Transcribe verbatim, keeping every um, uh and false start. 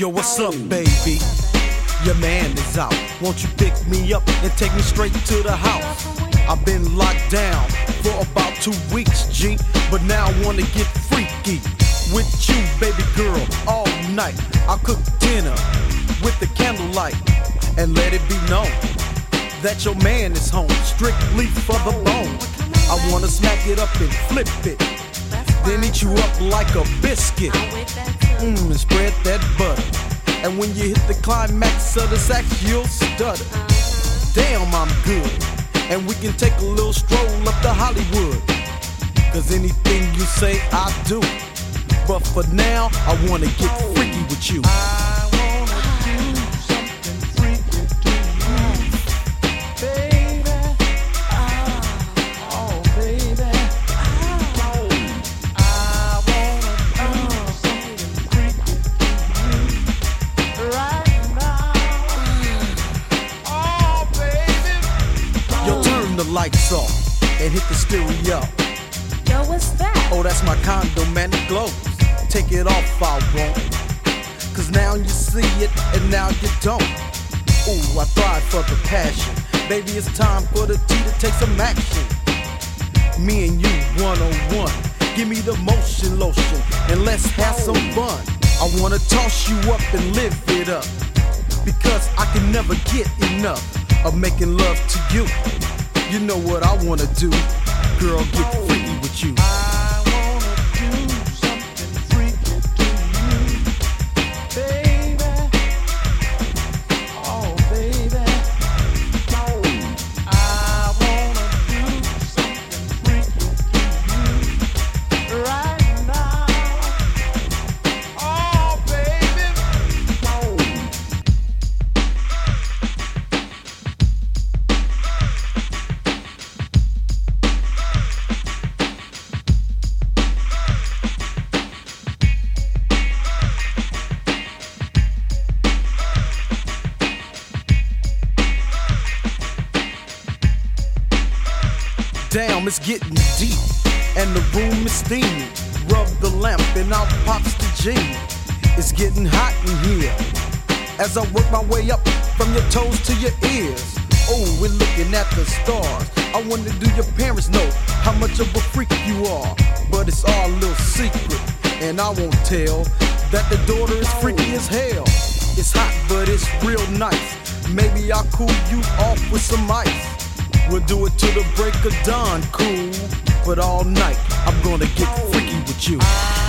Yo, what's up, baby? Your man is out. Won't you pick me up and take me straight to the house? I've been locked down for about two weeks, G, but now I wanna get freaky with you, baby girl, all night. I'll cook dinner with the candlelight and let it be known that your man is home, strictly for the bone. I wanna smack it up and flip it, then eat you up like a biscuit. Mmm, and spread that butter. And when you hit the climax of the sax, you'll stutter. Damn, I'm good. And we can take a little stroll up to Hollywood. Cause anything you say, I do. But for now, I wanna get freaky with you. I wanna do something freaky to you, baby. Oh, oh baby. Oh, I wanna do something freaky to you right now. Oh, baby. Yo, turn the lights off and hit the stereo. Yo, what's that? Oh, that's my condo, man, it glows. Take it off, I won't. Cause now you see it, and now you don't. Ooh, I thrive for the passion. Baby, it's time for the T to take some action. Me and you, one-on-one. Give me the motion lotion, and let's have some fun. I wanna toss you up and live it up. Because I can never get enough of making love to you. You know what I wanna do. Girl, get freaky with you. I wanna do something freaky to you, baby. Oh, baby. Oh, I wanna do something freaky to you right now. Oh, baby. Oh. Damn, it's getting deep, and the room is steamy. Rub the lamp and out pops the genie. It's getting hot in here as I work my way up from your toes to your ears. Oh, we're looking at the stars. I wonder, do your parents know how much of a freak you are? But it's all a little secret, and I won't tell that the daughter is freaky as hell. It's hot, but it's real nice. Maybe I'll cool you off with some ice. We'll do it till the break of dawn, cool. But all night, I'm gonna get freaky with you.